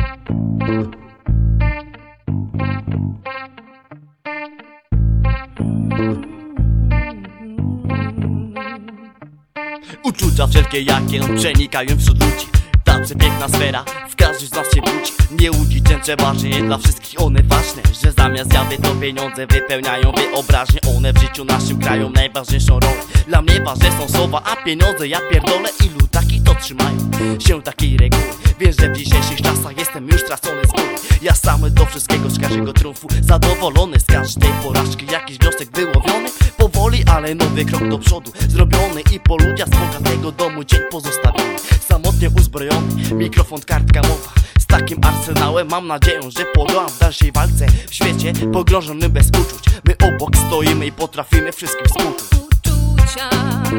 Uczucia wszelkie jakie przenikają wśród ludzi. Ta przepiękna sfera w każdym z nas się budzi. Nie łudzi ten trzeba żyje, dla wszystkich one ważne. Że zamiast jady to pieniądze wypełniają wyobraźnię. One w życiu naszym grają najważniejszą rolę. Dla mnie ważne są słowa, a pieniądze ja pierdolę. Ilu takich to trzymają się takiej reguły. Wiesz, że w dzisiejszych czasach jestem już tracony z góry. Ja sam do wszystkiego, z każdego triumfu zadowolony. Z każdej porażki jakiś wniosek wyłowiony. Powoli, ale nowy krok do przodu zrobiony. I po ludziach z bogatego domu dzień pozostawiony. Samotnie uzbrojony, mikrofon, kartka, mowa. Z takim arsenałem mam nadzieję, że podołam w dalszej walce. W świecie pogrążonym bez uczuć. My obok stoimy i potrafimy wszystkim współczuć. Uczucia,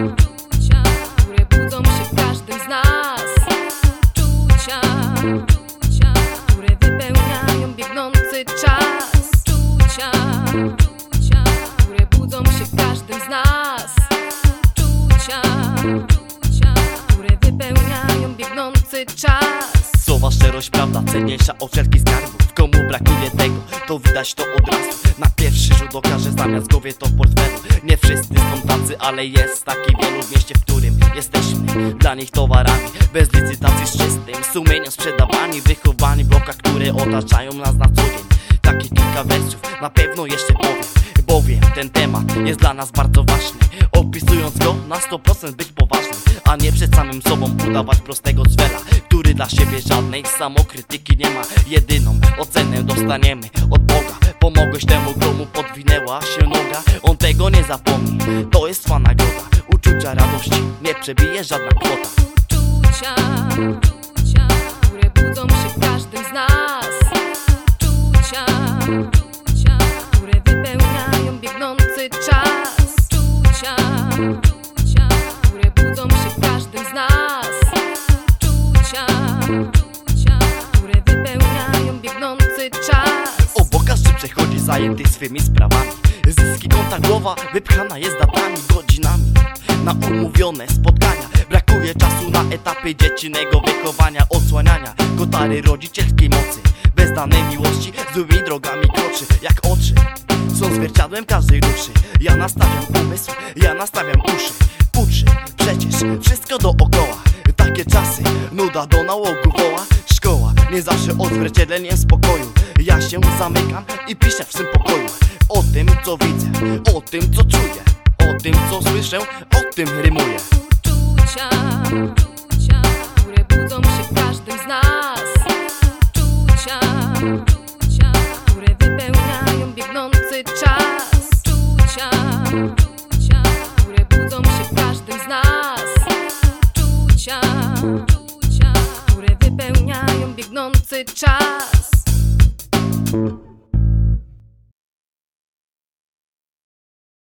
które budzą się w każdym z nas. Uczucia, które wypełniają biegnący czas. Uczucia, które budzą się w każdym z nas. Uczucia, które wypełniają biegnący czas. Słowa, szczerość, prawda cenniejsza od wszelkich skarbów. Komu brakuje tego, to widać to od razu. Na pierwszy rzut oka, że zamiast głowie to w portfelu. Nie wszyscy są tacy, ale jest taki wielu w mieście, w którym jesteśmy dla nich towarami. Bez licytacji, z czystym sumieniem sprzedawani, wychowani w blokach, które otaczają nas na co dzień. Takie kilka wersów na pewno jeszcze powiem, bowiem ten temat jest dla nas bardzo ważny. Opisując go na 100% być poważny, a nie przed samym sobą udawać prostego cwela, który dla siebie żadnej samokrytyki nie ma. Jedyną ocenę dostaniemy od Boga. Pomogłeś temu, komu podwinęła się noga. On tego nie zapomni, to jest twa nagroda. Uczucia radości nie przebije żadna kwota. Uczucia, które budzą się w każdym z nas. Uczucia, które wypełniają biegnący czas. Uczucia, które budzą się w każdym z nas. Uczucia, które wypełniają biegnący czas. Obok każdy przechodzi zajęty swymi sprawami. Zyski konta głowa wypchana jest datami, godzinami na umówione spotkania. Brakuje czasu na etapy dziecinnego wychowania, odsłaniania kotary rodzicielskiej mocy. Bez danej miłości złymi drogami kroczy. Jak oczy są zwierciadłem każdej duszy. Ja nastawiam umysł, ja nastawiam uszy. Uczy przecież wszystko dookoła. Takie czasy, nuda do nałogu woła. Szkoła nie zawsze odzwierciedleniem spokoju. Ja się zamykam i piszę w swym pokoju. O tym co widzę, o tym co czuję, o tym co słyszę, o tym rymuję. Uczucia, które budzą się w każdym z nas. Uczucia, które wypełniają biegnący czas. Uczucia, które budzą się w każdym z nas. Uczucia, które wypełniają biegnący czas.